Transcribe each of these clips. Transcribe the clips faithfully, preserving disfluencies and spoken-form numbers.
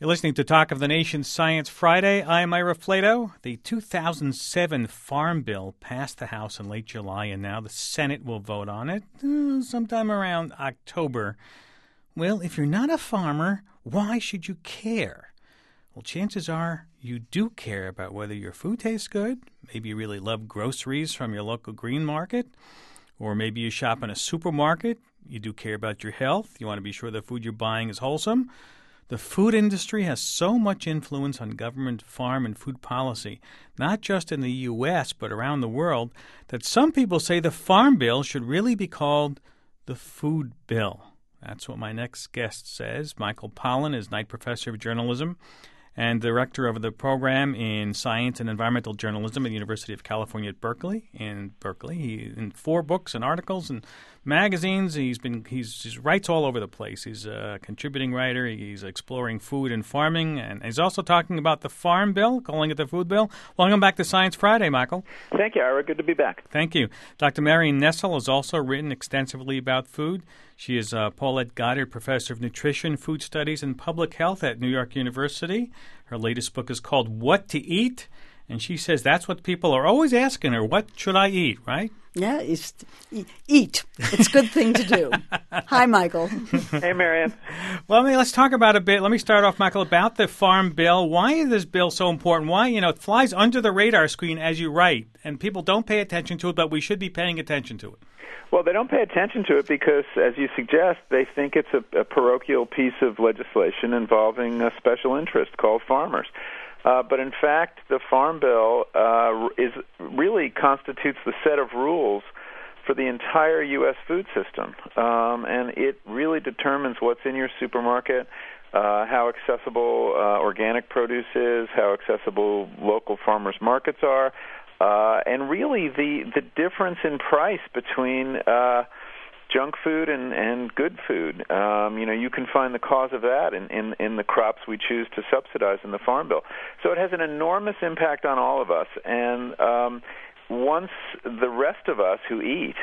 You're listening to Talk of the Nation Science Friday. I'm Ira Flato. The two thousand seven Farm Bill passed the House in late July, and now the Senate will vote on it uh, sometime around October. Well, if you're not a farmer, why should you care? Well, chances are you do care about whether your food tastes good. Maybe you really love groceries from your local green market. Or maybe you shop in a supermarket. You do care about your health. You want to be sure the food you're buying is wholesome. The food industry has so much influence on government farm and food policy, not just in the U S, but around the world, that some people say the Farm Bill should really be called the Food Bill. That's what my next guest says. Michael Pollan is Knight Professor of Journalism and Director of the Program in Science and Environmental Journalism at the University of California at Berkeley. In Berkeley, he in four books and articles and magazines. He's been he's he writes all over the place. He's a contributing writer. He's exploring food and farming, and he's also talking about the Farm Bill, calling it the Food Bill. Welcome back to Science Friday, Michael. Thank you, Ira. Good to be back. Thank you. Doctor Marion Nestle has also written extensively about food. She is uh, Paulette Goddard Professor of Nutrition, Food Studies, and Public Health at New York University. Her latest book is called What to Eat, and she says that's what people are always asking her, what should I eat, right? Yeah, it's, eat. It's a good thing to do. Hi, Michael. Hey, Marion. Well, I mean, let's talk about a bit. Let me start off, Michael, about the Farm Bill. Why is this bill so important? Why, you know, it flies under the radar screen as you write, and people don't pay attention to it, but we should be paying attention to it. Well, they don't pay attention to it because, as you suggest, they think it's a, a parochial piece of legislation involving a special interest called farmers. Uh, but in fact, the Farm Bill uh, is really constitutes the set of rules for the entire U S food system, um, and it really determines what's in your supermarket, uh, how accessible uh, organic produce is, how accessible local farmers' markets are. Uh, and really, the, the difference in price between uh, junk food and, and good food, um, you know, you can find the cause of that in, in, in the crops we choose to subsidize in the Farm Bill. So it has an enormous impact on all of us. And um, once the rest of us who eat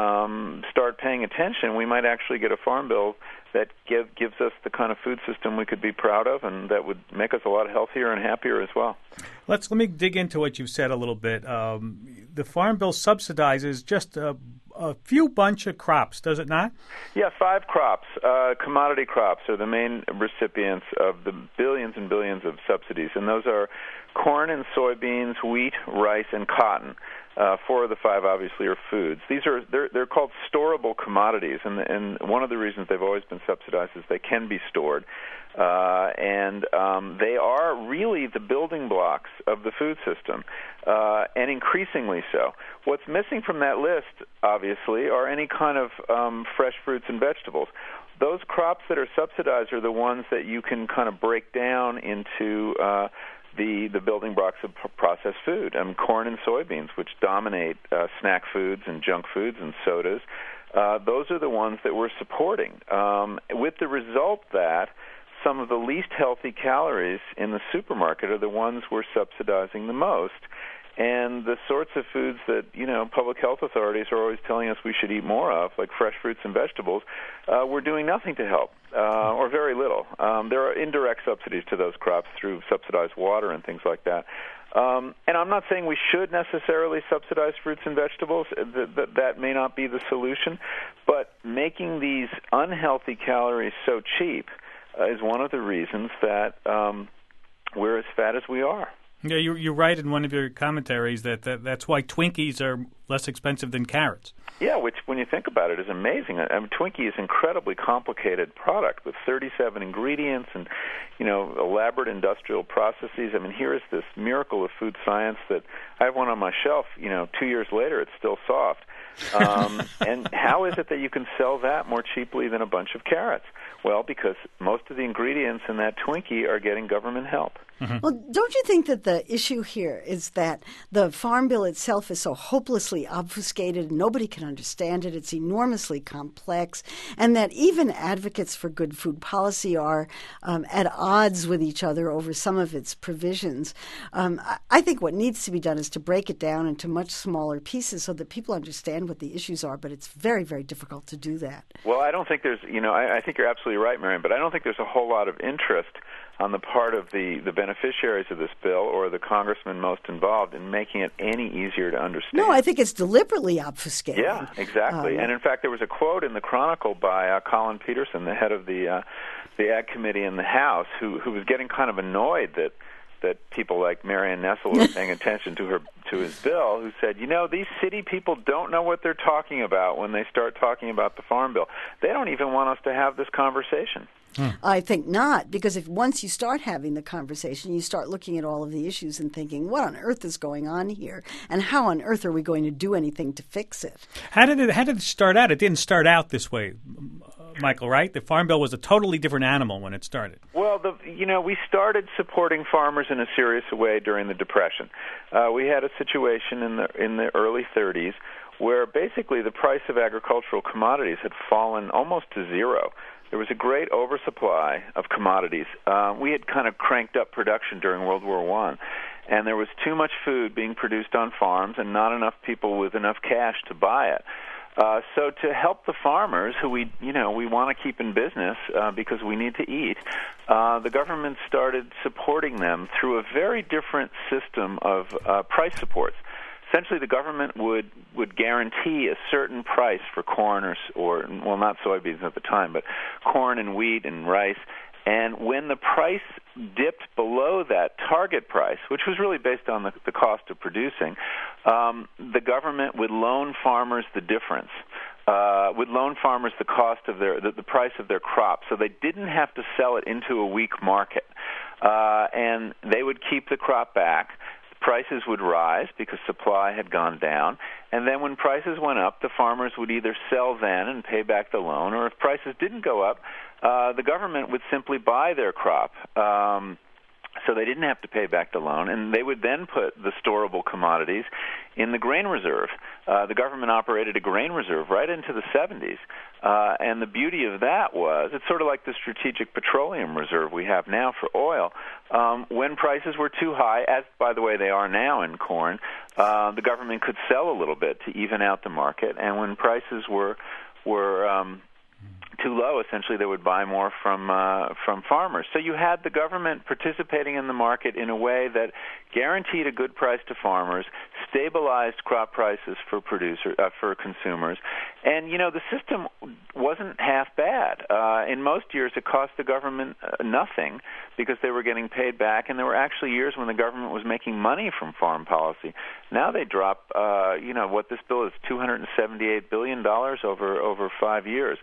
um, start paying attention, we might actually get a Farm Bill that give, gives us the kind of food system we could be proud of, and that would make us a lot healthier and happier as well. Let's let me dig into what you've said a little bit. Um, the Farm Bill subsidizes just a, a few bunch of crops, does it not? Yeah, five crops. Uh, commodity crops are the main recipients of the billions and billions of subsidies, and those are corn and soybeans, wheat, rice, and cotton. Uh, four of the five, obviously, are foods. These are they're they're called storable commodities, and and one of the reasons they've always been subsidized is they can be stored, uh, and um, they are really the building blocks of the food system, uh, and increasingly so. What's missing from that list, obviously, are any kind of um, fresh fruits and vegetables. Those crops that are subsidized are the ones that you can kind of break down into Uh, the the building blocks of processed food. Um, corn and soybeans, which dominate uh, snack foods and junk foods and sodas, uh, those are the ones that we're supporting, um, with the result that some of the least healthy calories in the supermarket are the ones we're subsidizing the most. And the sorts of foods that, you know, public health authorities are always telling us we should eat more of, like fresh fruits and vegetables, uh, we're doing nothing to help, uh, or very little. Um, there are indirect subsidies to those crops through subsidized water and things like that. Um, and I'm not saying we should necessarily subsidize fruits and vegetables. That, that, that may not be the solution. But making these unhealthy calories so cheap uh, is one of the reasons that um, we're as fat as we are. Yeah, you you write in one of your commentaries that, that that's why Twinkies are less expensive than carrots. Yeah, which, when you think about it, is amazing. I mean, Twinkie is an incredibly complicated product with thirty-seven ingredients and, you know, elaborate industrial processes. I mean, here is this miracle of food science that I have one on my shelf. You know, two years later, it's still soft. Um, and how is it that you can sell that more cheaply than a bunch of carrots? Well, because most of the ingredients in that Twinkie are getting government help. Mm-hmm. Well, don't you think that the issue here is that the Farm Bill itself is so hopelessly obfuscated, nobody can understand it, it's enormously complex, and that even advocates for good food policy are um, at odds with each other over some of its provisions? Um, I think what needs to be done is to break it down into much smaller pieces so that people understand understand what the issues are, but it's very, very difficult to do that. Well, I don't think there's, you know, I, I think you're absolutely right, Marion, but I don't think there's a whole lot of interest on the part of the, the beneficiaries of this bill or the congressmen most involved in making it any easier to understand. No, I think it's deliberately obfuscating. Yeah, exactly. Um, and in fact, there was a quote in the Chronicle by uh, Colin Peterson, the head of the uh, the Ag Committee in the House, who who was getting kind of annoyed that that people like Marion Nestle were paying attention to her to his bill, who said, you know, these city people don't know what they're talking about when they start talking about the Farm Bill. They don't even want us to have this conversation. Hmm. I think not, because if once you start having the conversation, you start looking at all of the issues and thinking, what on earth is going on here, and how on earth are we going to do anything to fix it? How did it? How did it start out? It didn't start out this way, Michael, right? The Farm Bill was a totally different animal when it started. Well, the, you know, we started supporting farmers in a serious way during the Depression. Uh, we had a situation in the in the early thirties where basically the price of agricultural commodities had fallen almost to zero. There was a great oversupply of commodities. Uh, we had kind of cranked up production during World War One, and there was too much food being produced on farms and not enough people with enough cash to buy it. Uh, so to help the farmers, who we, you know, we want to keep in business uh, because we need to eat, uh, the government started supporting them through a very different system of uh, price supports. Essentially, the government would, would guarantee a certain price for corn or, or, well, not soybeans at the time, but corn and wheat and rice. And when the price dipped below that target price, which was really based on the, the cost of producing, um, the government would loan farmers the difference. Uh, would loan farmers the cost of their, the, the price of their crop, so they didn't have to sell it into a weak market. Uh, and they would keep the crop back. Prices would rise because supply had gone down, and then when prices went up, the farmers would either sell then and pay back the loan, or if prices didn't go up, uh, the government would simply buy their crop. Um, so they didn't have to pay back the loan, and they would then put the storable commodities in the grain reserve. Uh, the government operated a grain reserve right into the seventies, uh, and the beauty of that was, it's sort of like the strategic petroleum reserve we have now for oil. Um, when prices were too high, as, by the way, they are now in corn, uh, the government could sell a little bit to even out the market, and when prices were were um, too low, essentially they would buy more from uh, from farmers. So you had the government participating in the market in a way that guaranteed a good price to farmers, stabilized crop prices for producer uh, for consumers, and you know the system wasn't half bad. Uh, in most years, it cost the government uh, nothing because they were getting paid back, and there were actually years when the government was making money from farm policy. Now they drop, uh, you know, what this bill is two hundred seventy-eight billion dollars over over five years.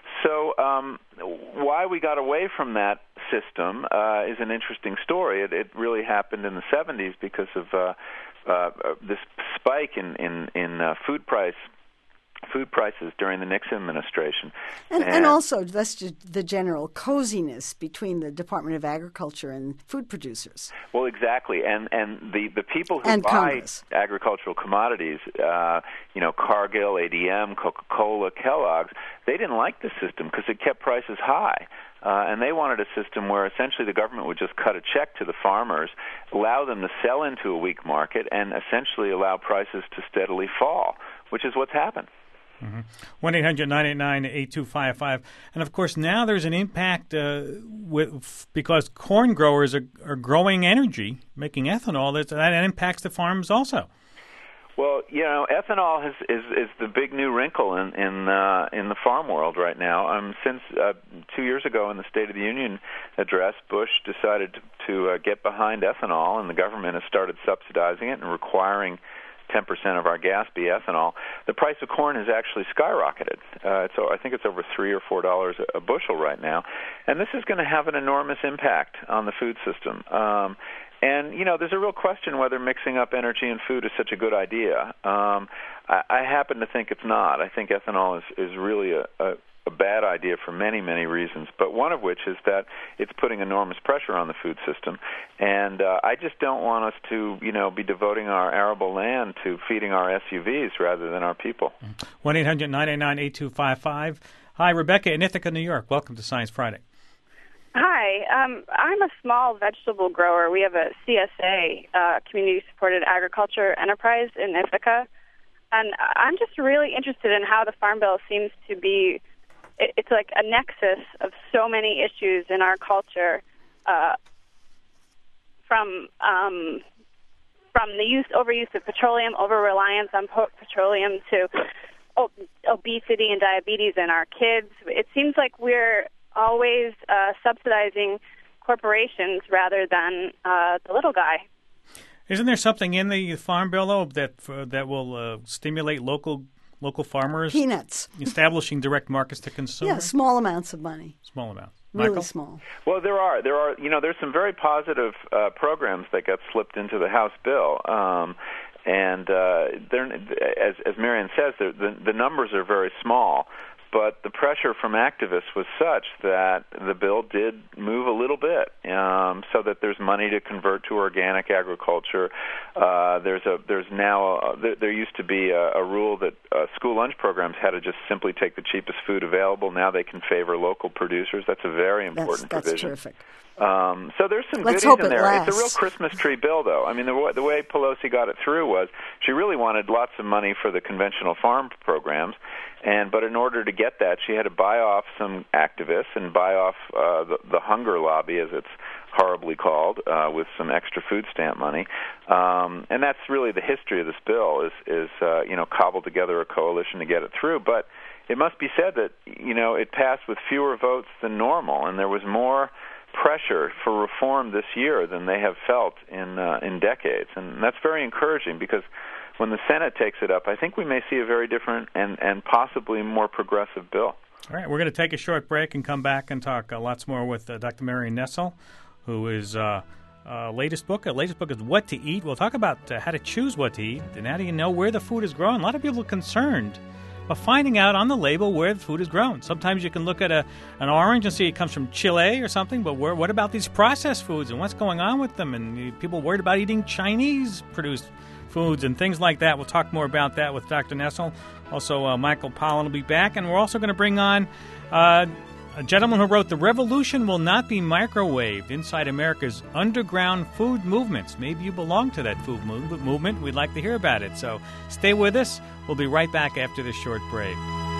So um, why we got away from that system uh, is an interesting story. It, it really happened in the seventies because of uh, uh, this spike in in, in uh, food price food prices during the Nixon administration. And, and, and also that's just the general coziness between the Department of Agriculture and food producers. Well, exactly. And and the, the people who and buy Congress. agricultural commodities, uh, you know, Cargill, A D M, Coca-Cola, Kellogg's, they didn't like the system because it kept prices high. Uh, and they wanted a system where essentially the government would just cut a check to the farmers, allow them to sell into a weak market, and essentially allow prices to steadily fall, which is what's happened. one eight hundred nine eight nine eight two five five. And, of course, now there's an impact uh, with because corn growers are, are growing energy, making ethanol. That, that impacts the farms also. Well, you know, ethanol is, is, is the big new wrinkle in in, uh, in the farm world right now. Um, since uh, two years ago in the State of the Union address, Bush decided to, to uh, get behind ethanol, and the government has started subsidizing it and requiring ten percent of our gas be ethanol. The price of corn has actually skyrocketed. Uh, it's, I think it's over three or four dollars a bushel right now, and this is going to have an enormous impact on the food system. Um, and you know, there's a real question whether mixing up energy and food is such a good idea. Um, I, I happen to think it's not. I think ethanol is is really a, a a bad idea for many, many reasons, but one of which is that it's putting enormous pressure on the food system, and uh, I just don't want us to, you know, be devoting our arable land to feeding our S U Vs rather than our people. one eight hundred nine eight nine eight two five five. Hi, Rebecca in Ithaca, New York. Welcome to Science Friday. Hi, um, I'm a small vegetable grower. We have a C S A, uh, Community Supported Agriculture Enterprise in Ithaca. And I'm just really interested in how the Farm Bill seems to be, it, it's like a nexus of so many issues in our culture, uh, from um, from the use overuse of petroleum, over-reliance on po- petroleum, to o- obesity and diabetes in our kids. It seems like we're always uh, subsidizing corporations rather than uh, the little guy. Isn't there something in the Farm Bill, though, that uh, that will uh, stimulate local local farmers? Peanuts. Establishing direct markets to consumers? Yeah, small amounts of money. Small amounts. Really Michael? small. Well, there are there are you know there's some very positive uh, programs that got slipped into the House bill, um, and uh, they're, as as Marian says, the the numbers are very small. But the pressure from activists was such that the bill did move a little bit, um, so that there's money to convert to organic agriculture. Uh, there's a there's now a, there, there used to be a, a rule that uh, school lunch programs had to just simply take the cheapest food available. Now they can favor local producers. That's a very important that's, that's provision. Terrific. Um, so there's some Let's goodies hope in it there. lasts. It's a real Christmas tree bill, though. I mean, the, the way Pelosi got it through was she really wanted lots of money for the conventional farm programs, and but in order to get that, she had to buy off some activists and buy off uh, the, the hunger lobby, as it's horribly called, uh, with some extra food stamp money. Um, and that's really the history of this bill, is, is uh, you know, cobbled together a coalition to get it through. But it must be said that, you know, it passed with fewer votes than normal, and there was more pressure for reform this year than they have felt in uh, in decades, and that's very encouraging, because when the Senate takes it up, I think we may see a very different and, and possibly more progressive bill. All right, we're going to take a short break and come back and talk uh, lots more with uh, Doctor Marian Nestle, who is uh, uh, latest book. Her latest book is What to Eat. We'll talk about uh, how to choose what to eat and how do you know where the food is grown. A lot of people are concerned but finding out on the label where the food is grown. Sometimes you can look at a an orange and see it comes from Chile or something, but where, what about these processed foods and what's going on with them? And people worried about eating Chinese-produced foods and things like that. We'll talk more about that with Doctor Nestle. Also, uh, Michael Pollan will be back, and we're also going to bring on uh, a gentleman who wrote The Revolution Will Not Be Microwaved, Inside America's Underground Food Movements. Maybe you belong to that food movement. We'd like to hear about it. So stay with us. We'll be right back after this short break.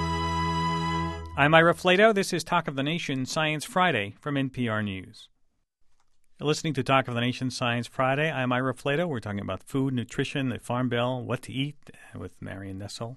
I'm Ira Flato. This is Talk of the Nation Science Friday from N P R News. You're listening to Talk of the Nation Science Friday. I'm Ira Flato. We're talking about food, nutrition, the Farm Bill, what to eat with Marian Nestle.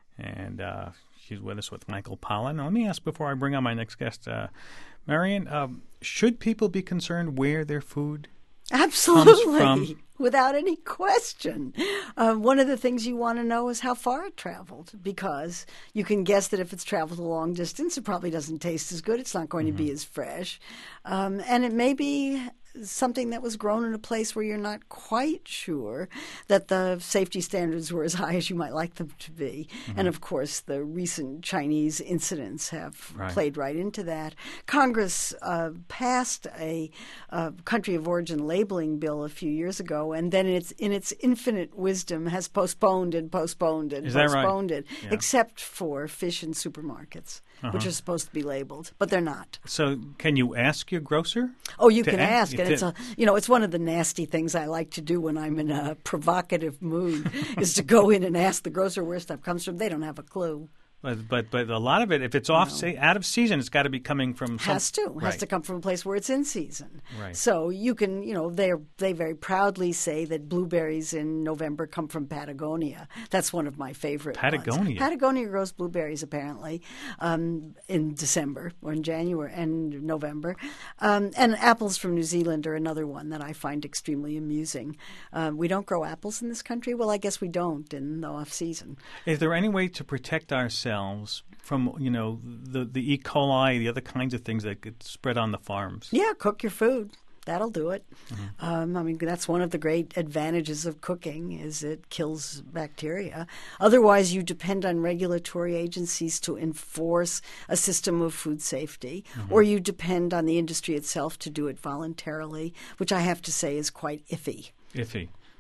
And uh, she's with us with Michael Pollan. Now, let me ask before I bring on my next guest, uh, Marian, um, should people be concerned where their food Absolutely. comes from? Without any question. Uh, one of the things you want to know is how far it traveled, because you can guess that if it's traveled a long distance, it probably doesn't taste as good. It's not going mm-hmm. to be as fresh. Um, and it may be something that was grown in a place where you're not quite sure that the safety standards were as high as you might like them to be. Mm-hmm. And, of course, the recent Chinese incidents have right. played right into that. Congress uh, passed a uh, country of origin labeling bill a few years ago, and then in its, in its infinite wisdom has postponed and postponed and Is that postponed right? it, yeah. except for fish in supermarkets. Uh-huh. Which are supposed to be labeled, but they're not. So, can you ask your grocer? Oh, you can ask, ask, and it's a you know it's one of the nasty things I like to do when I'm in a provocative mood is to go in and ask the grocer where stuff comes from. They don't have a clue. But but but a lot of it, if it's off, say, out of season, it's got to be coming from. Some, has to right. has to come from a place where it's in season. Right. So you can you know they they very proudly say that blueberries in November come from Patagonia. That's one of my favorite. Patagonia. Ones. Patagonia grows blueberries apparently um, in December or in January and November, um, and apples from New Zealand are another one that I find extremely amusing. Uh, we don't grow apples in this country. Well, I guess we don't in the off season. Is there any way to protect ourselves from, you know, the the E. coli, the other kinds of things that could spread on the farms? Yeah, cook your food. That'll do it. Mm-hmm. Um, I mean, that's one of the great advantages of cooking is it kills bacteria. Otherwise, you depend on regulatory agencies to enforce a system of food safety, mm-hmm. or you depend on the industry itself to do it voluntarily, which I have to say is quite iffy. Iffy.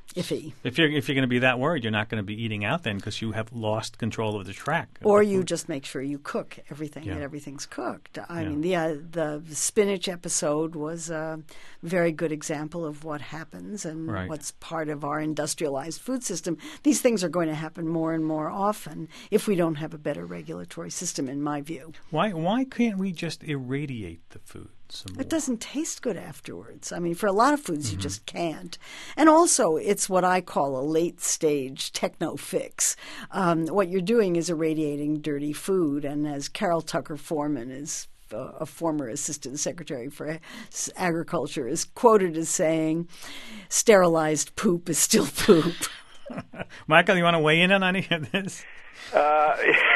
iffy. If you're if you're going to be that worried, you're not going to be eating out then because you have lost control of the track. Or the you food. just make sure you cook everything, Yeah. that everything's cooked. I Yeah. mean, the uh, the spinach episode was a very good example of what happens and Right. what's part of our industrialized food system. These things are going to happen more and more often if we don't have a better regulatory system, in my view. Why why can't we just irradiate the food some more? It doesn't taste good afterwards. I mean, for a lot of foods, Mm-hmm. you just can't. And also, it's what I call a late-stage techno fix. Um, what you're doing is irradiating dirty food. And as Carol Tucker Foreman is uh, a former assistant secretary for agriculture, is quoted as saying, sterilized poop is still poop. Michael, you want to weigh in on any of this? Uh,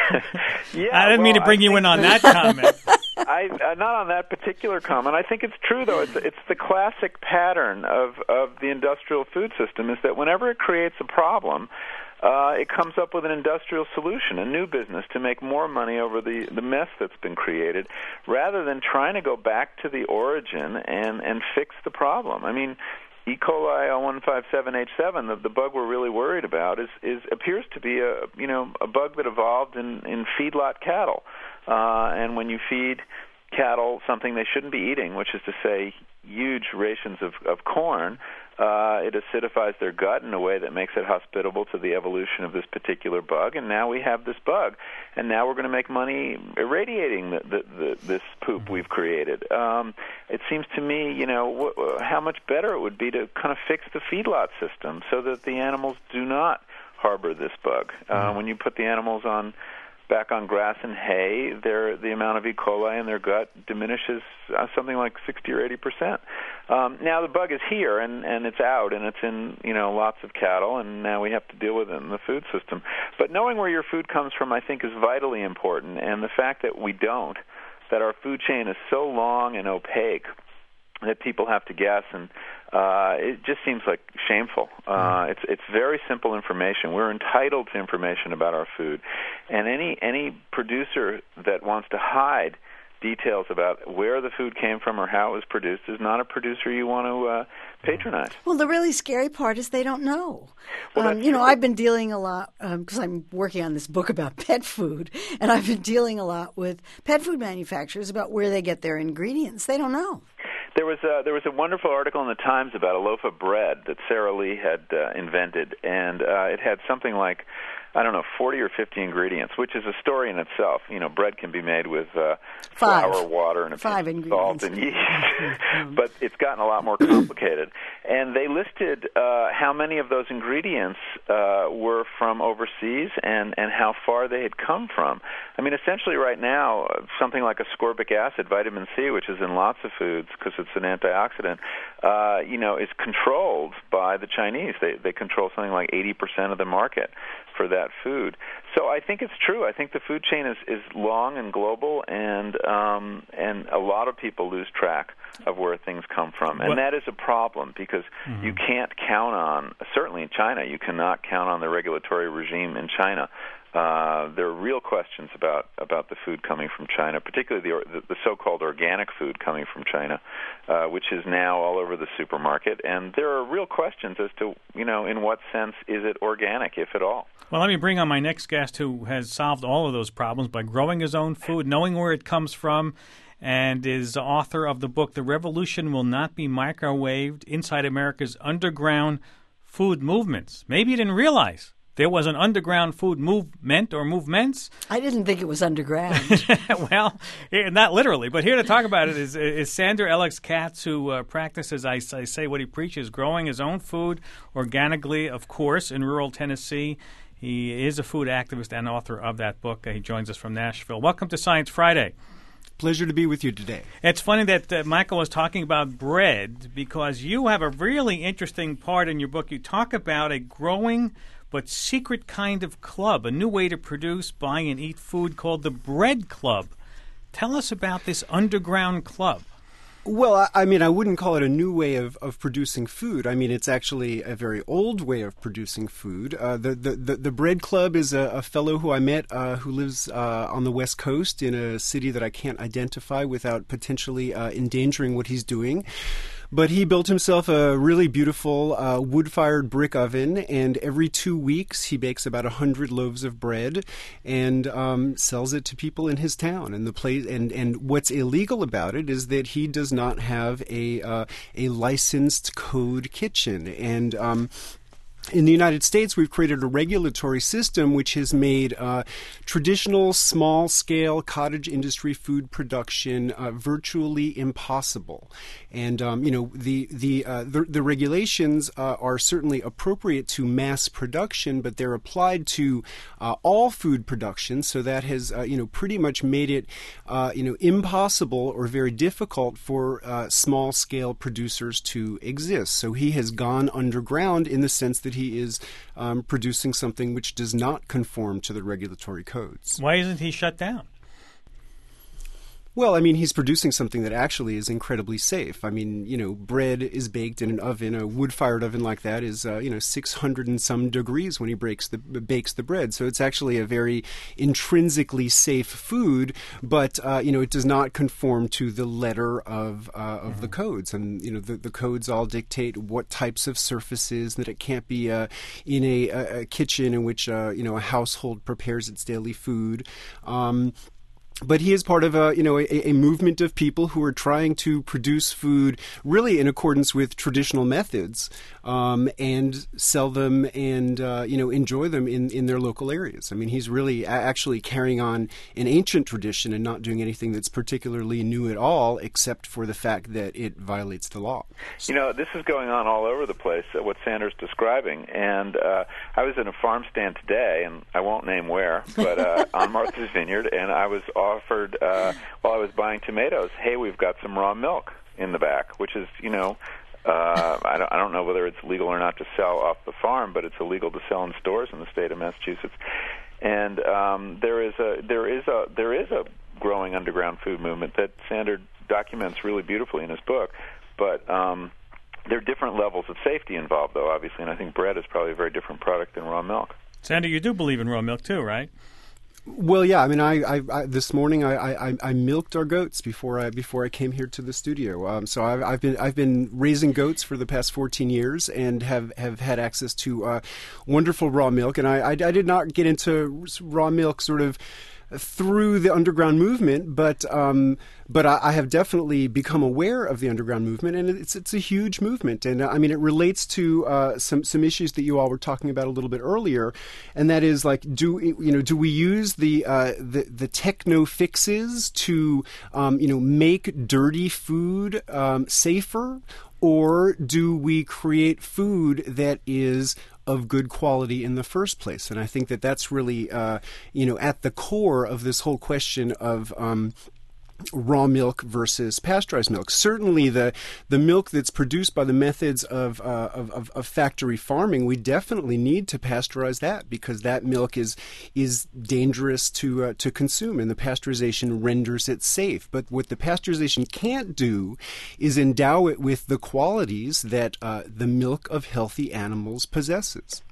yeah, I didn't mean to well, bring I you think in on that- that comment. I, uh, not on that particular comment. I think it's true, though. It's, it's the classic pattern of, of the industrial food system is that whenever it creates a problem, uh, it comes up with an industrial solution, a new business to make more money over the, the mess that's been created, rather than trying to go back to the origin and, and fix the problem. I mean, E. coli L one five seven H seven, the, the bug we're really worried about, is, is appears to be a you know a bug that evolved in, in feedlot cattle. Uh, and when you feed cattle something they shouldn't be eating, which is to say huge rations of, of corn, uh, it acidifies their gut in a way that makes it hospitable to the evolution of this particular bug. And now we have this bug, and now we're going to make money irradiating the, the, the, this poop we've created. Um, it seems to me, you know, wh- how much better it would be to kind of fix the feedlot system so that the animals do not harbor this bug. Uh, when you put the animals on back on grass and hay, their the amount of E. coli in their gut diminishes uh, something like sixty or eighty percent. Um, now the bug is here and, and it's out and it's in you know lots of cattle, and now we have to deal with it in the food system. But knowing where your food comes from, I think, is vitally important. And the fact that we don't, that our food chain is so long and opaque that people have to guess, and uh, it just seems like shameful. Uh, it's it's very simple information. We're entitled to information about our food, and any any producer that wants to hide details about where the food came from or how it was produced is not a producer you want to uh, patronize. Well, the really scary part is they don't know. Well, um, that's you know, true. I've been dealing a lot, because um, I'm working on this book about pet food, and I've been dealing a lot with pet food manufacturers about where they get their ingredients. They don't know. There was a, there was a wonderful article in the Times about a loaf of bread that Sara Lee had uh, invented, and uh, it had something like, I don't know, forty or fifty ingredients, which is a story in itself. You know, bread can be made with uh, Five. flour, water, and a Five pinch of salt ingredients. and yeast. But it's gotten a lot more complicated. And they listed uh, how many of those ingredients uh, were from overseas and, and how far they had come from. I mean, essentially right now, uh, something like ascorbic acid, vitamin C, which is in lots of foods because it's an antioxidant, uh, you know, is controlled by the Chinese. They, they control something like eighty percent of the market for that food. So I think it's true. I think the food chain is, is long and global, and um, and a lot of people lose track of where things come from. And What- that is a problem because Mm-hmm. you can't count on, certainly in China, you cannot count on the regulatory regime in China. Uh, there are real questions about, about the food coming from China, particularly the, the, the so-called organic food coming from China, uh, which is now all over the supermarket. And there are real questions as to, you know, in what sense is it organic, if at all. Well, let me bring on my next guest who has solved all of those problems by growing his own food, knowing where it comes from, and is author of the book, The Revolution Will Not Be Microwaved, Inside America's Underground Food Movements. Maybe you didn't realize there was an underground food movement or movements. I didn't think it was underground. Well, eh, not literally, but here to talk about it is, is Sander Alex Katz, who uh, practices, I, I say what he preaches, growing his own food organically, of course, in rural Tennessee. He is a food activist and author of that book. He joins us from Nashville. Welcome to Science Friday. Pleasure to be with you today. It's funny that uh, Michael was talking about bread because you have a really interesting part in your book. You talk about a growing but secret kind of club, a new way to produce, buy, and eat food called the Bread Club. Tell us about this underground club. Well, I, I mean, I wouldn't call it a new way of, of producing food. I mean, it's actually a very old way of producing food. Uh, the, the, the, the Bread Club is a, a fellow who I met uh, who lives uh, on the West Coast in a city that I can't identify without potentially uh, endangering what he's doing. But he built himself a really beautiful uh, wood-fired brick oven, and every two weeks he bakes about a hundred loaves of bread and um, sells it to people in his town. And the place, and, and what's illegal about it is that he does not have a uh, a licensed code kitchen. And um, in the United States, we've created a regulatory system which has made uh, traditional small-scale cottage industry food production uh, virtually impossible. And um, you know the the, uh, the the regulations uh, are certainly appropriate to mass production, but they're applied to uh, all food production. So that has uh, you know pretty much made it uh, you know impossible or very difficult for uh, small-scale producers to exist. So he has gone underground in the sense that he is um, producing something which does not conform to the regulatory codes. Why isn't he shut down? Well, I mean, he's producing something that actually is incredibly safe. I mean, you know, bread is baked in an oven. A wood-fired oven like that is, uh, you know, six hundred and some degrees when he breaks the bakes the bread. So it's actually a very intrinsically safe food, but uh, you know, it does not conform to the letter of uh, of mm-hmm. the codes. And you know, the, the codes all dictate what types of surfaces, that it can't be uh, in a, a kitchen in which uh, you know a household prepares its daily food. Um, But he is part of a, you know, a, a movement of people who are trying to produce food really in accordance with traditional methods um, and sell them and, uh, you know, enjoy them in, in their local areas. I mean, he's really a- actually carrying on an ancient tradition and not doing anything that's particularly new at all, except for the fact that it violates the law. You know, this is going on all over the place, uh, what Sandra's describing. And uh, I was in a farm stand today, and I won't name where, but uh, on Martha's Vineyard, and I was offered, uh, while I was buying tomatoes, hey, we've got some raw milk in the back, which is, you know, uh, I, don't, I don't know whether it's legal or not to sell off the farm, but it's illegal to sell in stores in the state of Massachusetts. And um, there is a there is a there is a growing underground food movement that Sandra documents really beautifully in his book, but um, there are different levels of safety involved, though, obviously, and I think bread is probably a very different product than raw milk. Sandra, you do believe in raw milk too, right? Well, yeah. I mean, I, I, I this morning I, I, I milked our goats before I before I came here to the studio. Um, so I've, I've been I've been raising goats for the past fourteen years and have, have had access to uh, wonderful raw milk. And I, I I did not get into raw milk sort of through the underground movement, but um, but I, I have definitely become aware of the underground movement, and it's it's a huge movement, and uh, I mean it relates to uh, some some issues that you all were talking about a little bit earlier, and that is like do you know do we use the uh, the the techno fixes to um, you know make dirty food um, safer, or do we create food that is of good quality in the first place? And I think that that's really, uh, you know, at the core of this whole question of um, raw milk versus pasteurized milk. Certainly, the the milk that's produced by the methods of, uh, of, of of factory farming, we definitely need to pasteurize that, because that milk is is dangerous to uh, to consume, and the pasteurization renders it safe. But what the pasteurization can't do is endow it with the qualities that uh, the milk of healthy animals possesses.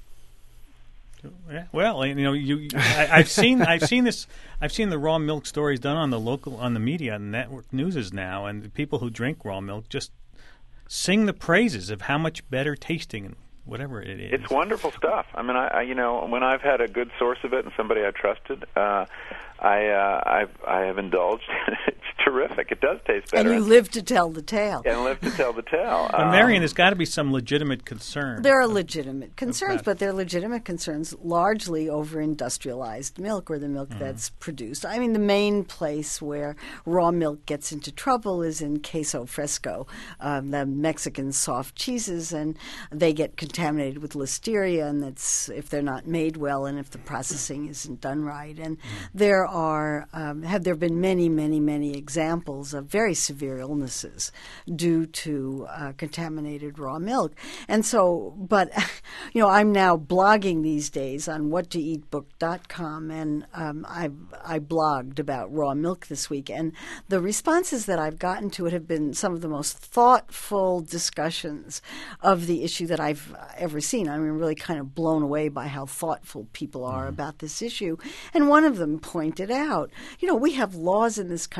Well, you know, you I, I've seen I've seen this I've seen the raw milk stories done on the local on the media and network newses now, and the people who drink raw milk just sing the praises of how much better tasting and whatever it is. It's wonderful stuff. I mean, I, I you know, when I've had a good source of it and somebody I trusted, uh, I uh, I've I have indulged. It's terrific. It does taste better. And you live to tell the tale. And live to tell the tale. But Marion, there's got to be some legitimate concern. There are legitimate concerns, but they're legitimate concerns largely over industrialized milk, or the milk mm. that's produced. I mean, the main place where raw milk gets into trouble is in queso fresco, um, the Mexican soft cheeses, and they get contaminated with listeria, and that's if they're not made well and if the processing isn't done right. And mm. there are um, have there been many, many, many examples of very severe illnesses due to uh, contaminated raw milk. And so, but, you know, I'm now blogging these days on what to eat book dot com, and um, I I blogged about raw milk this week, and the responses that I've gotten to it have been some of the most thoughtful discussions of the issue that I've ever seen. I mean, really kind of blown away by how thoughtful people are mm-hmm. about this issue. And one of them pointed out, you know, we have laws in this country that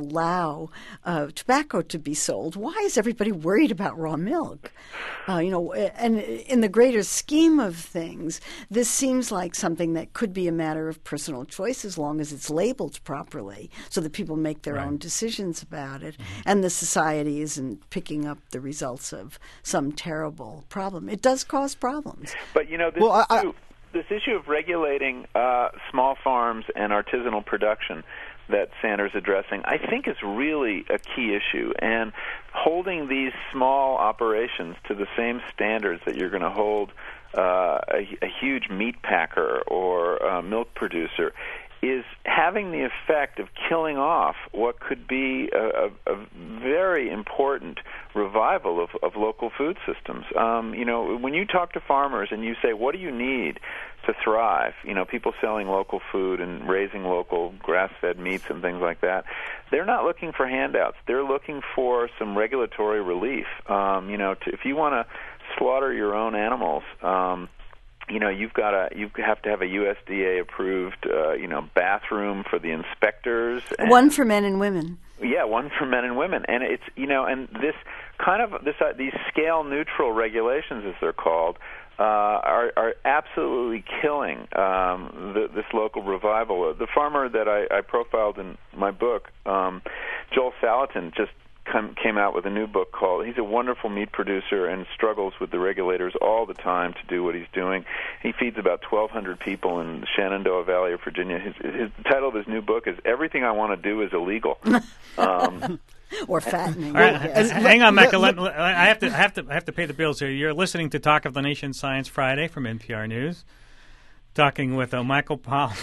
allow uh, tobacco to be sold. Why is everybody worried about raw milk? Uh, you know, and in the greater scheme of things, this seems like something that could be a matter of personal choice as long as it's labeled properly so that people make their Right. own decisions about it, mm-hmm. and the society isn't picking up the results of some terrible problem. It does cause problems. But, you know, this, Well, I, issue, I, this issue of regulating uh, small farms and artisanal production that Sanders addressing, I think is really a key issue. And holding these small operations to the same standards that you're going to hold uh, a, a huge meat packer or uh, milk producer is having the effect of killing off what could be a, a, a very important revival of, of local food systems. Um, you know, when you talk to farmers and you say, what do you need to thrive? You know, people selling local food and raising local grass-fed meats and things like that, they're not looking for handouts. They're looking for some regulatory relief. Um, you know, to, if you want to slaughter your own animals, um, you know, you've got to you have to have a U S D A approved, uh, you know, bathroom for the inspectors. And, one for men and women. Yeah, one for men and women, and it's you know, and this kind of this uh, these scale neutral regulations, as they're called, uh, are are absolutely killing um, the, this local revival. The farmer that I, I profiled in my book, um, Joel Salatin, just Come, came out with a new book called, he's a wonderful meat producer and struggles with the regulators all the time to do what he's doing. He feeds about twelve hundred people in the Shenandoah Valley of Virginia. His, his the title of his new book is Everything I Want to Do is Illegal. Um, or fattening. All right, Yes. hang on, Micah. Let, let, I have to, I have to, I have to pay the bills here. You're listening to Talk of the Nation Science Friday from N P R News. Talking with uh, Michael Pollan,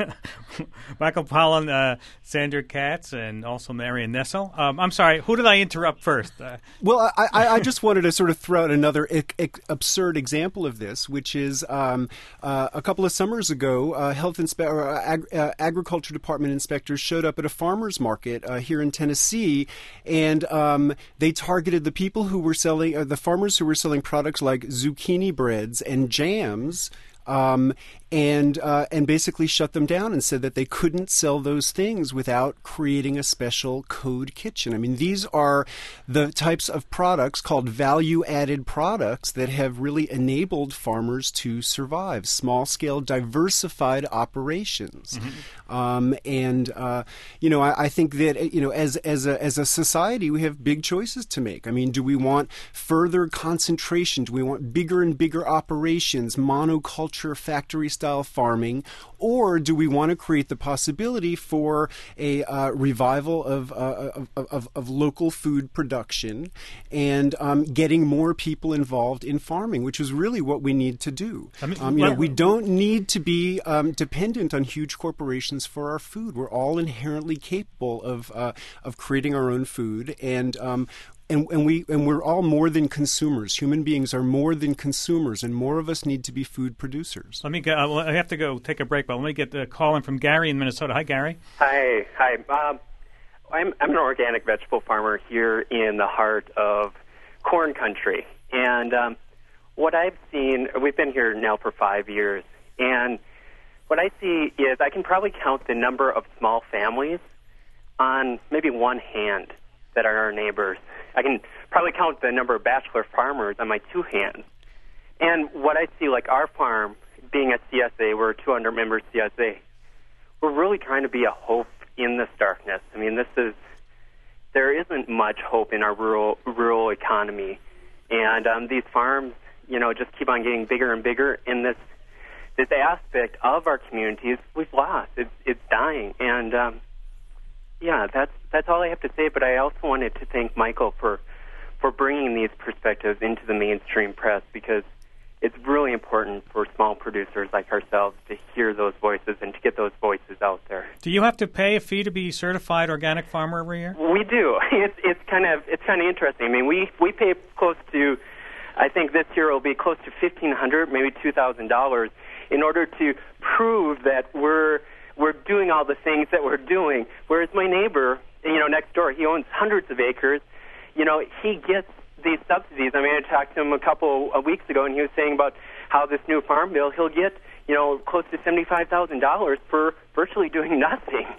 Michael Pollan, uh, Sandra Katz, and also Marion Nessel. Um, I'm sorry, who did I interrupt first? Uh, Well, I, I, I just wanted to sort of throw out another I- I- absurd example of this, which is um, uh, a couple of summers ago, uh, health inspe- or, uh, ag- uh, agriculture department inspectors showed up at a farmer's market uh, here in Tennessee, and um, they targeted the people who were selling, uh, the farmers who were selling products like zucchini breads and jams. Um, and uh, and basically shut them down and said that they couldn't sell those things without creating a special code kitchen. I mean, these are the types of products called value-added products that have really enabled farmers to survive, small-scale, diversified operations. Mm-hmm. Um, and uh, you know, I, I think that you know, as as a as a society, we have big choices to make. I mean, do we want further concentration? Do we want bigger and bigger operations, monoculture, factory-style farming, or do we want to create the possibility for a uh, revival of, uh, of, of of local food production and um, getting more people involved in farming, which is really what we need to do. I mean, um, you well, know, we don't need to be um, dependent on huge corporations for our food. We're all inherently capable of uh, of creating our own food, and um, And, and we and we're all more than consumers. Human beings are more than consumers, and more of us need to be food producers. let me go. Uh, I have to go take a break, but let me get the call in from Gary in Minnesota. Hi, Gary. Hi, hi. Um, I'm I'm an organic vegetable farmer here in the heart of corn country, and um, what I've seen, we've been here now for five years, and what I see is I can probably count the number of small families on maybe one hand that are our neighbors. I can probably count the number of bachelor farmers on my two hands. And what I see, like our farm, being a C S A, we're a two hundred member C S A, we're really trying to be a hope in this darkness. I mean, this is, there isn't much hope in our rural rural economy. And um, these farms, you know, just keep on getting bigger and bigger. And this this aspect of our communities, we've lost. It's, it's dying. And, um, yeah, that's that's all I have to say. But I also wanted to thank Michael for for bringing these perspectives into the mainstream press, because it's really important for small producers like ourselves to hear those voices and to get those voices out there. Do you have to pay a fee to be certified organic farmer every year? We do. It's it's kind of it's kind of interesting. I mean, we we pay close to, I think this year will be close to fifteen hundred, maybe two thousand dollars, in order to prove that we're. We're doing all the things that we're doing. Whereas my neighbor, you know, next door, he owns hundreds of acres. You know, he gets these subsidies. I mean, I talked to him a couple of weeks ago, and he was saying about how this new farm bill, he'll get, you know, close to seventy-five thousand dollars for virtually doing nothing.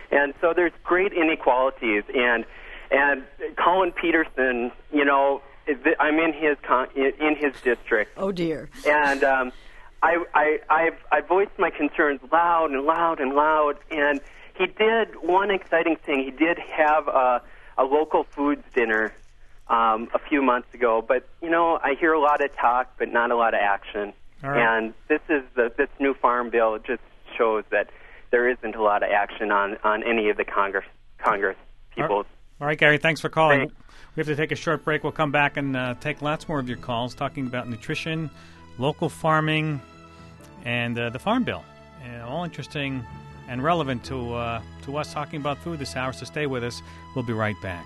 And so there's great inequalities. And and Colin Peterson, you know, I'm in his con- in his district. Oh dear. And um, I I I've, I voiced my concerns loud and loud and loud. And he did one exciting thing. He did have a, a local foods dinner um, a few months ago. But you know, I hear a lot of talk, but not a lot of action. All right. And this is the this new farm bill just shows that there isn't a lot of action on, on any of the Congress Congress people. All right, Gary, thanks for calling. Thanks. We have to take a short break. We'll come back and uh, take lots more of your calls talking about nutrition, local farming, and uh, the Farm Bill. Uh, all interesting and relevant to, uh, to us talking about food this hour, so stay with us. We'll be right back.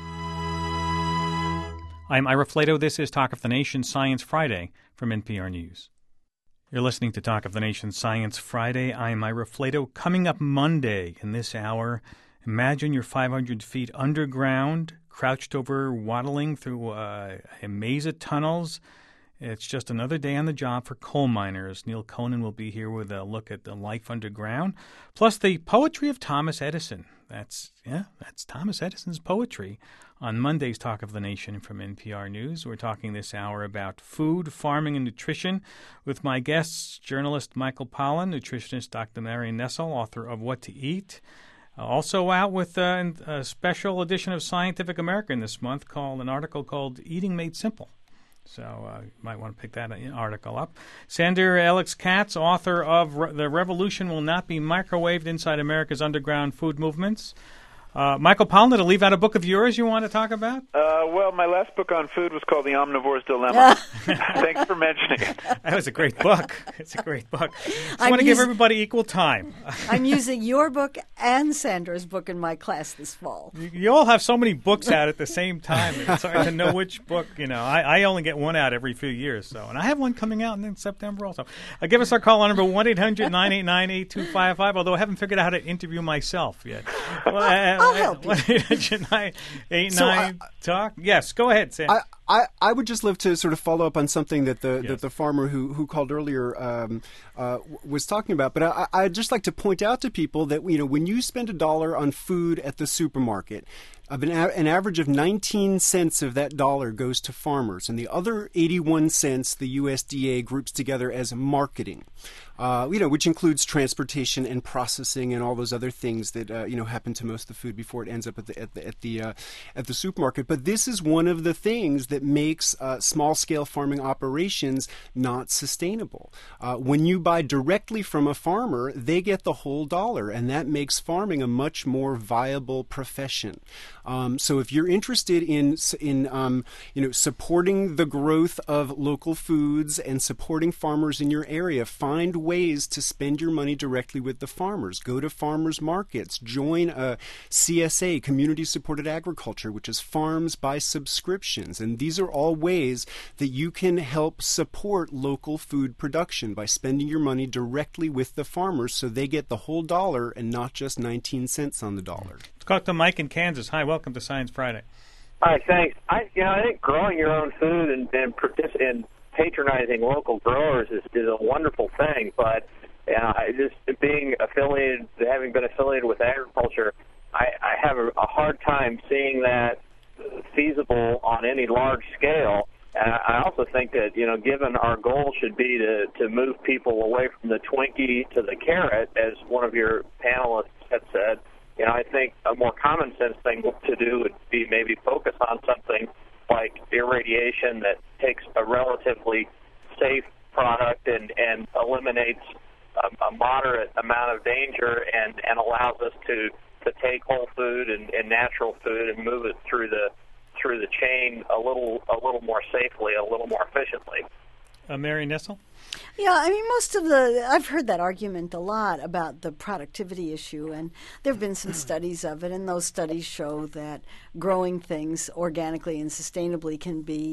I'm Ira Flato. This is Talk of the Nation Science Friday from N P R News. You're listening to Talk of the Nation Science Friday. I'm Ira Flato. Coming up Monday in this hour, imagine you're five hundred feet underground, crouched over, waddling through uh, a maze of tunnels. It's just another day on the job for coal miners. Neil Conan will be here with a look at the life underground, plus the poetry of Thomas Edison. That's yeah, that's Thomas Edison's poetry. On Monday's Talk of the Nation from N P R News, we're talking this hour about food, farming, and nutrition with my guests, journalist Michael Pollan, nutritionist Doctor Marion Nestle, author of What to Eat. Uh, also out with uh, a special edition of Scientific American this month, called an article called Eating Made Simple. So uh, you might want to pick that article up. Sandra Alex Katz, author of Re- The Revolution Will Not Be Microwaved Inside America's Underground Food Movements. Uh, Michael Pollan, to leave out a book of yours you want to talk about? Uh, well, my last book on food was called The Omnivore's Dilemma. Thanks for mentioning it. That was a great book. It's a great book. I I'm want to give using, everybody equal time. I'm using your book and Sandra's book in my class this fall. You, you all have so many books out at the same time. It's hard to know which book. You know, I, I only get one out every few years, so and I have one coming out in September also. Uh, give us our call number one eight hundred nine eight nine eight two five five. Although I haven't figured out how to interview myself yet. Well, uh, I'll help you. one eight hundred nine eight nine talk. Yes, go ahead, Sam. I, I, I would just love to sort of follow up on something that the Yes. that the farmer who, who called earlier um, uh, was talking about. But I, I'd just like to point out to people that, you know, when you spend a dollar on food at the supermarket, of an, an average of nineteen cents of that dollar goes to farmers, and the other eighty-one cents the U S D A groups together as marketing. Uh, you know, which includes transportation and processing and all those other things that uh, you know happen to most of the food before it ends up at the at the at the, uh, at the supermarket. But this is one of the things that makes uh, small-scale farming operations not sustainable. Uh, when you buy directly from a farmer, they get the whole dollar, and that makes farming a much more viable profession. Um, so, if you're interested in in um, you know supporting the growth of local foods and supporting farmers in your area, find ways to spend your money directly with the farmers. Go to farmers markets. Join a C S A, Community Supported Agriculture, which is farms by subscriptions. And these are all ways that you can help support local food production by spending your money directly with the farmers so they get the whole dollar and not just nineteen cents on the dollar. Let's talk to Mike in Kansas. Hi, welcome to Science Friday. Hi, thanks. I, you know, I think growing your own food and and, partic- and patronizing local growers is, is a wonderful thing. But uh, just being affiliated, having been affiliated with agriculture, I, I have a, a hard time seeing that feasible on any large scale. And I also think that, you know, given our goal should be to, to move people away from the Twinkie to the carrot, as one of your panelists had said, you know, I think a more common sense thing to do would be maybe focus on something like irradiation that takes a relatively safe product and, and eliminates a, a moderate amount of danger and, and allows us to, to take whole food and, and natural food and move it through the through the chain a little a little more safely, a little more efficiently. Uh, Mary Nestle? Yeah, I mean, most of the, I've heard that argument a lot about the productivity issue, and there have been some studies of it, and those studies show that growing things organically and sustainably can be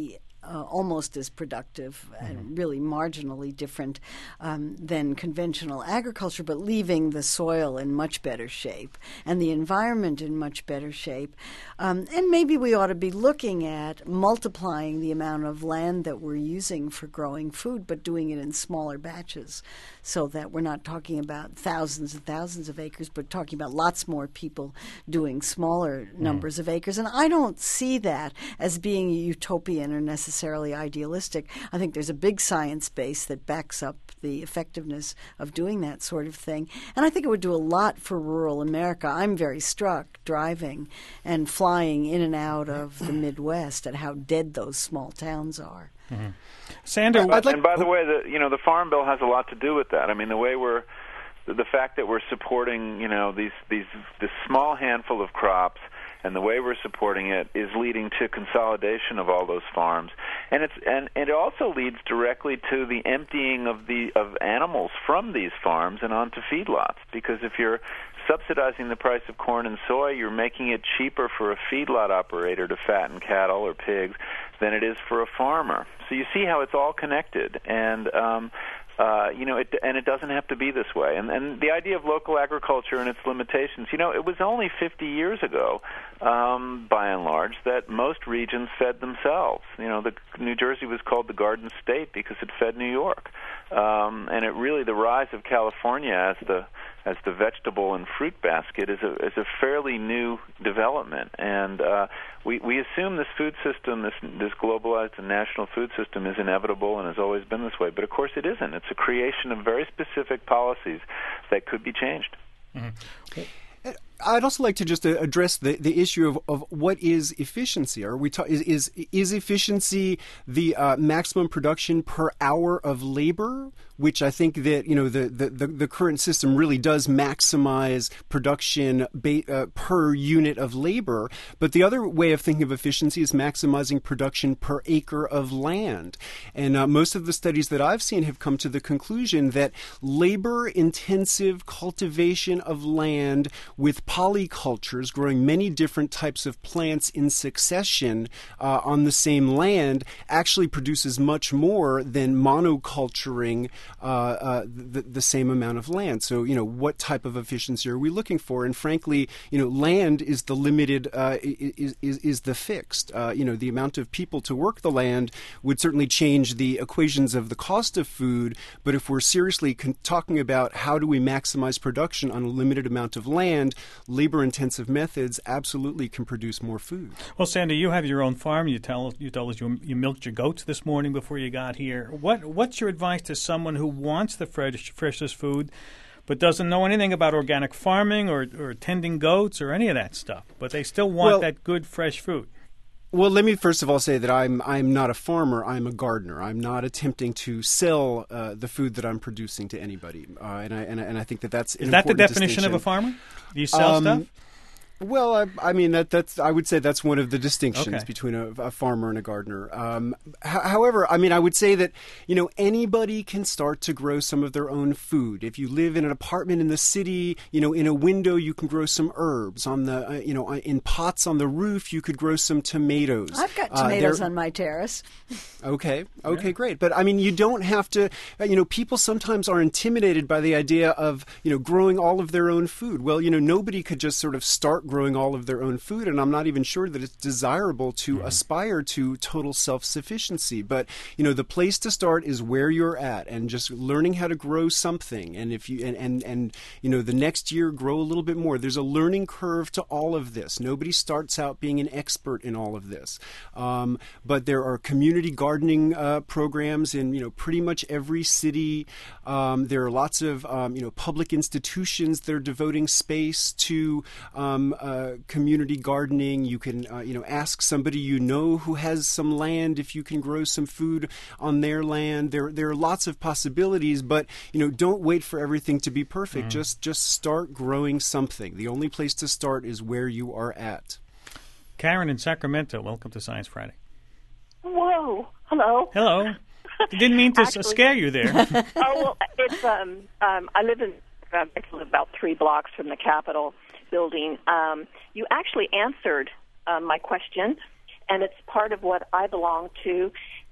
uh, almost as productive mm-hmm. and really marginally different um, than conventional agriculture, but leaving the soil in much better shape and the environment in much better shape. Um, and maybe we ought to be looking at multiplying the amount of land that we're using for growing food, but doing it in smaller batches so that we're not talking about thousands and thousands of acres, but talking about lots more people doing smaller numbers mm. of acres. And I don't see that as being utopian or necessarily idealistic. I think there's a big science base that backs up the effectiveness of doing that sort of thing. And I think it would do a lot for rural America. I'm very struck driving and flying in and out of the Midwest at how dead those small towns are. Mm-hmm. Sander, I'd like, and by the way, the you know the Farm Bill has a lot to do with that. I mean, the way we're the fact that we're supporting you know these these this small handful of crops, and the way we're supporting it is leading to consolidation of all those farms, and it's and, and it also leads directly to the emptying of the of animals from these farms and onto feedlots. Because if you're subsidizing the price of corn and soy, you're making it cheaper for a feedlot operator to fatten cattle or pigs than it is for a farmer. So you see how it's all connected, and um, uh, you know, it, and it doesn't have to be this way. And, and the idea of local agriculture and its limitations, you know, it was only fifty years ago, um, by and large, that most regions fed themselves. You know, the New Jersey was called the Garden State because it fed New York, um, and it really the rise of California as the as the vegetable and fruit basket is a is a fairly new development, and uh, we we assume this food system, this this globalized and national food system, is inevitable and has always been this way. But of course, it isn't. It's a creation of very specific policies that could be changed. Mm-hmm. I'd also like to just uh, address the, the issue of, of what is efficiency. Are we ta- is, is is efficiency the uh, maximum production per hour of labor, which I think that you know the the, the, the current system really does maximize production ba- uh, per unit of labor. But the other way of thinking of efficiency is maximizing production per acre of land. And uh, most of the studies that I've seen have come to the conclusion that labor-intensive cultivation of land with polycultures, growing many different types of plants in succession uh, on the same land, actually produces much more than monoculturing uh, uh, the, the same amount of land. So, you know, what type of efficiency are we looking for? And frankly, you know, land is the limited, uh, is, is is the fixed. Uh, you know, the amount of people to work the land would certainly change the equations of the cost of food. But if we're seriously con- talking about how do we maximize production on a limited amount of land, labor-intensive methods absolutely can produce more food. Well, Sandy, you have your own farm. You tell you told us you, you milked your goats this morning before you got here. What what's your advice to someone who wants the fresh, freshest food, but doesn't know anything about organic farming or, or tending goats or any of that stuff, but they still want well, that good fresh food? Well, let me first of all say that I'm I'm not a farmer. I'm a gardener. I'm not attempting to sell uh, the food that I'm producing to anybody, uh, and I and I, and I think that that's an is that the important definition of a farmer? Do you sell um, stuff? Well, I, I mean that that's I would say that's one of the distinctions okay. between a, a farmer and a gardener. Um, h- however, I mean I would say that you know anybody can start to grow some of their own food. If you live in an apartment in the city, you know in a window you can grow some herbs. On the uh, you know in pots on the roof you could grow some tomatoes. I've got tomatoes uh, on my terrace. Okay, okay, yeah. great. But I mean you don't have to. You know people sometimes are intimidated by the idea of you know growing all of their own food. Well, you know nobody could just sort of start growing all of their own food, and I'm not even sure that it's desirable to mm. aspire to total self-sufficiency. But you know, the place to start is where you're at, and just learning how to grow something. And if you and and, and you know, the next year grow a little bit more. There's a learning curve to all of this. Nobody starts out being an expert in all of this. Um, but there are community gardening uh, programs in you know pretty much every city. Um, there are lots of um, you know public institutions that are devoting space to um, uh, community gardening. You can, uh, you know, ask somebody you know who has some land if you can grow some food on their land. There, there are lots of possibilities, but you know, don't wait for everything to be perfect. Mm. Just, just start growing something. The only place to start is where you are at. Karen in Sacramento, welcome to Science Friday. Whoa! Hello. Hello. Didn't mean to Actually, scare you there. oh well, it's um um I live in I live about three blocks from the Capitol building. Um, you actually answered um, my question, and it's part of what I belong to.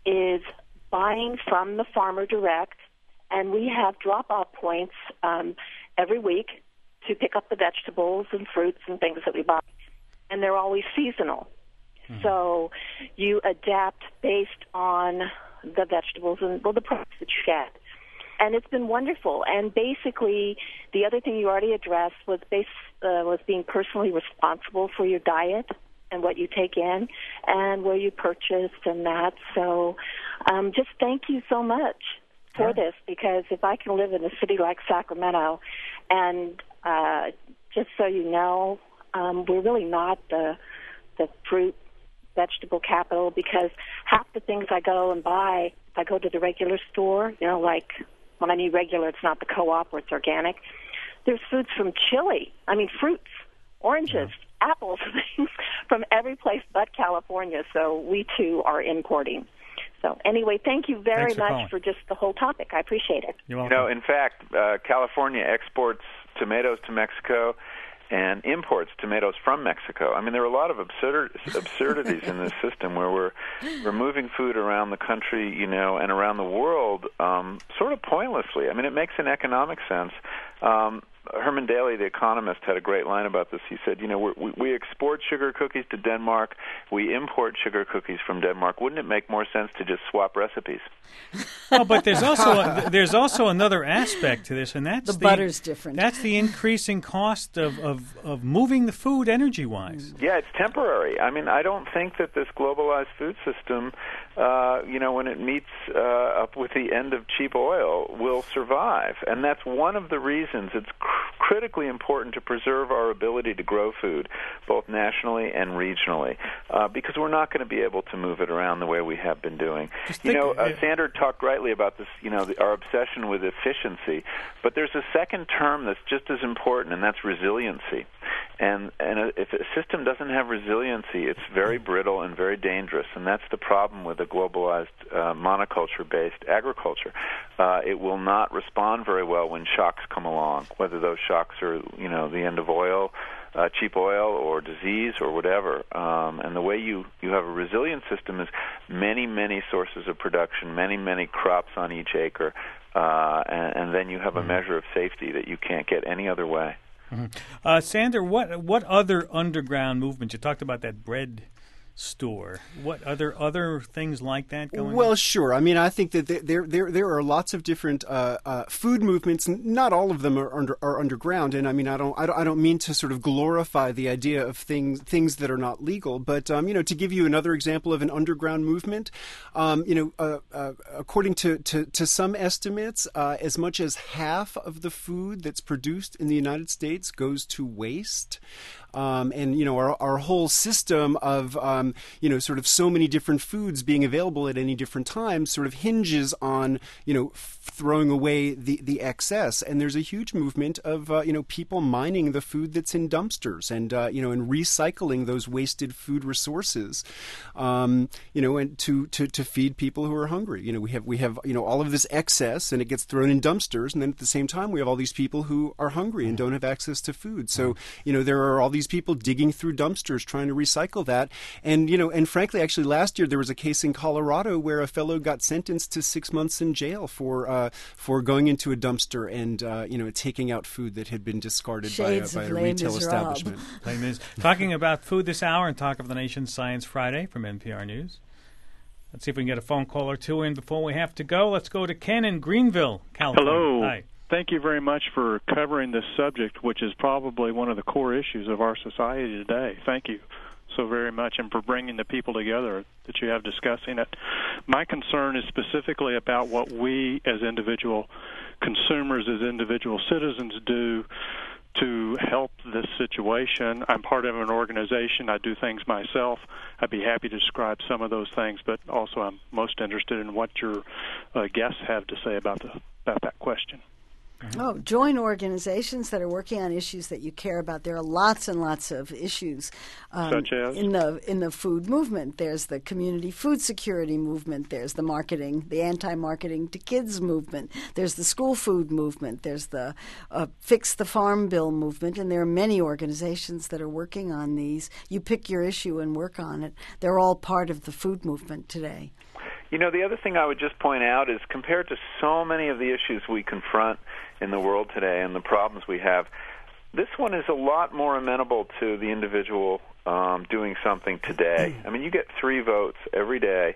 is buying from the farmer direct, and we have drop-off points um, every week to pick up the vegetables and fruits and things that we buy, and they're always seasonal. Mm-hmm. So you adapt based on the vegetables and, well, the products that you get. And it's been wonderful. And basically, the other thing you already addressed was base, uh, was being personally responsible for your diet and what you take in and where you purchase and that. So um, just thank you so much for this, because if I can live in a city like Sacramento, and uh, just so you know, um, we're really not the the fruit vegetable capital, because half the things I go and buy, if I go to the regular store, you know, like when I mean regular, it's not the co-op or it's organic, there's foods from Chile. I mean, fruits, oranges, yeah. apples, things from every place but California. So we, too, are importing. So anyway, thank you very for much calling. for just the whole topic. I appreciate it. You're welcome. You know, in fact, uh, California exports tomatoes to Mexico and imports tomatoes from Mexico. I mean, there are a lot of absurd, absurdities in this system where we're we're moving food around the country, you know, and around the world, um, sort of pointlessly. I mean, it makes an economic sense. Um, Herman Daly, the economist, had a great line about this. He said, you know, we, we export sugar cookies to Denmark. We import sugar cookies from Denmark. Wouldn't it make more sense to just swap recipes? Oh, but there's also a, there's also another aspect to this, and that's the, the butter's different. That's the increasing cost of, of, of moving the food energy-wise. Yeah, it's temporary. I mean, I don't think that this globalized food system, uh, you know, when it meets uh, up with the end of cheap oil, will survive. And that's one of the reasons it's cr- critically important to preserve our ability to grow food, both nationally and regionally, uh, because we're not going to be able to move it around the way we have been doing. Just you think, know, uh, uh, Sandra talked rightly about this, you know, the, our obsession with efficiency, but there's a second term that's just as important, and that's resiliency. And and a, if a system doesn't have resiliency, it's very brittle and very dangerous, and that's the problem with a globalized uh, monoculture-based agriculture. Uh, it will not respond very well when shocks come along, whether those shocks are, you know, the end of oil, uh, cheap oil, or disease, or whatever. Um, and the way you, you have a resilient system is many, many sources of production, many, many crops on each acre, uh, and, and then you have a measure of safety that you can't get any other way. Mm-hmm. Uh, Sander, what what other underground movements? You talked about that bread store. What other other things like that going well, on? Well, sure. I mean, I think that there there there are lots of different uh, uh, food movements. Not all of them are under are underground. And I mean, I don't I don't I don't mean to sort of glorify the idea of things things that are not legal. But um, you know, to give you another example of an underground movement, um, you know, uh, uh, according to, to to some estimates, uh, as much as half of the food that's produced in the United States goes to waste. Um, and, you know, our, our whole system of, um, you know, sort of so many different foods being available at any different time sort of hinges on, you know, f- throwing away the, the excess. And there's a huge movement of, uh, you know, people mining the food that's in dumpsters and, uh, you know, and recycling those wasted food resources, um, you know, and to, to, to feed people who are hungry. You know, we have, we have, you know, all of this excess and it gets thrown in dumpsters. And then at the same time, we have all these people who are hungry and don't have access to food. So, you know, there are all these people digging through dumpsters trying to recycle that. And, you know, and frankly, actually last year there was a case in Colorado where a fellow got sentenced to six months in jail for uh, for going into a dumpster and, uh, you know, taking out food that had been discarded Shades by, a, by of a Les retail Miserables. establishment. Les Mis. Talking about food this hour and Talk of the Nation Science Friday from N P R News. Let's see if we can get a phone call or two in before we have to go. Let's go to Ken in Greenville, California. Hello. Hi. Thank you very much for covering this subject, which is probably one of the core issues of our society today. Thank you so very much, and for bringing the people together that you have discussing it. My concern is specifically about what we as individual consumers, as individual citizens do to help this situation. I'm part of an organization. I do things myself. I'd be happy to describe some of those things, but also I'm most interested in what your uh, guests have to say about the about that question. Mm-hmm. Oh, join organizations that are working on issues that you care about. There are lots and lots of issues um, Such as? in the in the food movement. There's the community food security movement. There's the marketing, the anti-marketing to kids movement. There's the school food movement. There's the uh, Fix the Farm Bill movement. And there are many organizations that are working on these. You pick your issue and work on it. They're all part of the food movement today. You know, the other thing I would just point out is compared to so many of the issues we confront in the world today and the problems we have, this one is a lot more amenable to the individual um, doing something today. I mean, you get three votes every day.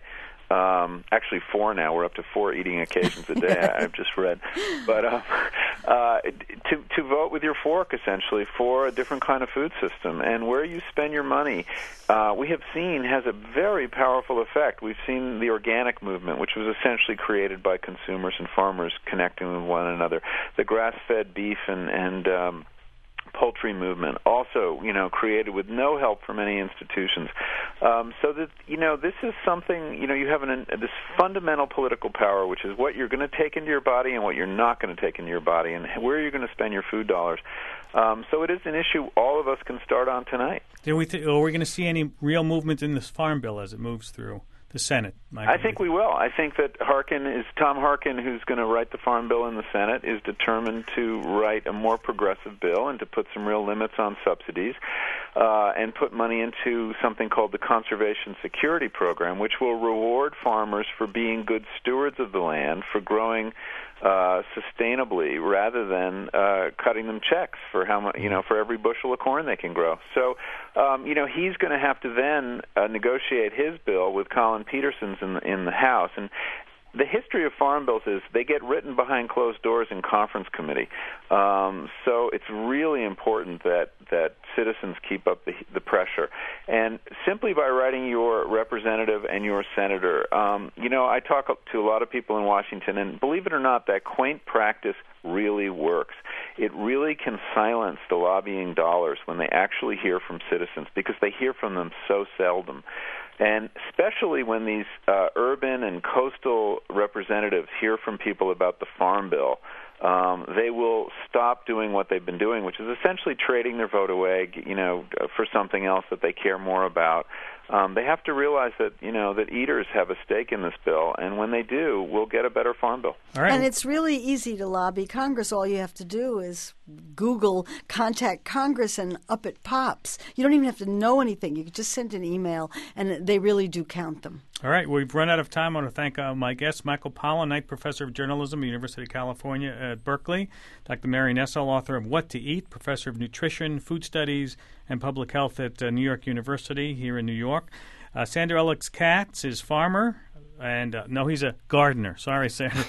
Um, actually, four now. We're up to four eating occasions a day. I've just read, but uh, uh, to to vote with your fork, essentially, for a different kind of food system, and where you spend your money, uh, we have seen has a very powerful effect. We've seen the organic movement, which was essentially created by consumers and farmers connecting with one another. The grass-fed beef and and um, poultry movement, also, you know, created with no help from any institutions. Um, so that, you know, this is something, you know, you have an, this fundamental political power, which is what you're going to take into your body and what you're not going to take into your body, and where you're going to spend your food dollars. Um, so it is an issue all of us can start on tonight. Do we th- are we going to see any real movement in this farm bill as it moves through the Senate? I think we will. I think that Harkin is Tom Harkin, who's going to write the Farm Bill in the Senate, is determined to write a more progressive bill and to put some real limits on subsidies uh, and put money into something called the Conservation Security Program, which will reward farmers for being good stewards of the land, for growing uh, sustainably, rather than uh, cutting them checks for how much, you know, for every bushel of corn they can grow. So, um, you know, he's going to have to then uh, negotiate his bill with Colin Peterson's in the, in the House. And the history of farm bills is they get written behind closed doors in conference committee. Um, so it's really important that, that citizens keep up the, the pressure. And simply by writing your representative and your senator, um, you know, I talk to a lot of people in Washington, and believe it or not, that quaint practice really works. It really can silence the lobbying dollars when they actually hear from citizens, because they hear from them so seldom. And especially when these uh, urban and coastal representatives hear from people about the Farm Bill, um, they will stop doing what they've been doing, which is essentially trading their vote away, you know, for something else that they care more about. Um, they have to realize that, you know, that eaters have a stake in this bill, and when they do, we'll get a better farm bill. All right. And it's really easy to lobby Congress. All you have to do is Google contact Congress, and up it pops. You don't even have to know anything. You can just send an email, and they really do count them. All right, we've run out of time. I want to thank uh, my guest, Michael Pollan, Knight Professor of Journalism, University of California at Berkeley, Doctor Mary Nessel, author of What to Eat, Professor of Nutrition, Food Studies, and Public Health at uh, New York University here in New York. Uh, Sandra Alex Katz is farmer, and uh, no, he's a gardener. Sorry, Sandra.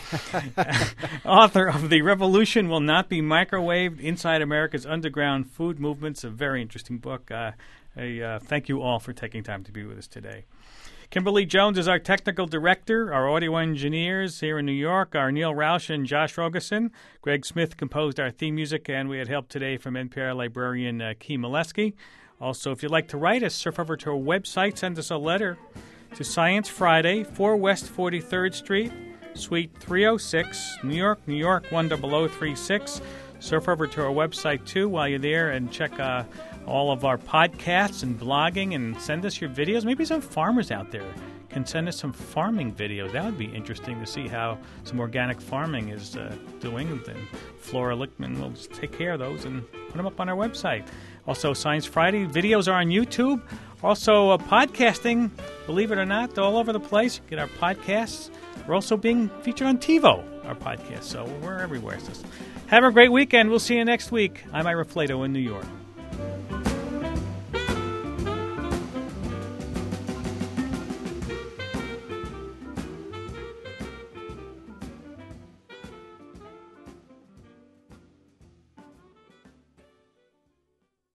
Author of The Revolution Will Not Be Microwaved, Inside America's Underground Food Movements, a very interesting book. Uh, I uh, thank you all for taking time to be with us today. Kimberly Jones is our technical director. Our audio engineers here in New York are Neil Roush and Josh Rogerson. Greg Smith composed our theme music, and we had help today from N P R librarian uh, Key Molesky. Also, if you'd like to write us, surf over to our website, send us a letter to Science Friday, four West forty-third Street, Suite three oh six, New York, New York, one zero zero three six. Surf over to our website, too, while you're there, and check uh, all of our podcasts and blogging, and send us your videos. Maybe some farmers out there can send us some farming videos. That would be interesting to see how some organic farming is uh, doing. And Flora Lichtman will just take care of those and put them up on our website. Also, Science Friday videos are on YouTube. Also, uh, podcasting, believe it or not, all over the place. You get our podcasts. We're also being featured on TiVo, our podcast, so we're everywhere. So have a great weekend. We'll see you next week. I'm Ira Flato in New York.